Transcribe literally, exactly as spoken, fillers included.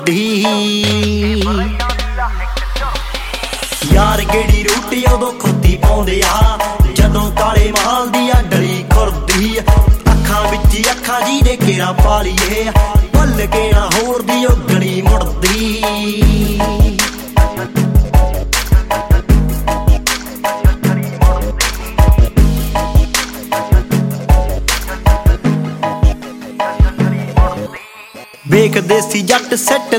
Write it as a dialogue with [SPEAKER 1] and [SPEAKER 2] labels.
[SPEAKER 1] यार गेड़ी रोटी उदों खुदी पाउंदे आ जदों काले माल दी आ डली खुरदी अखां विच अखां जी दे घेरा पा लीए भुल के ना होर दी ओ गली मुड़दी वेख देसी जट सैट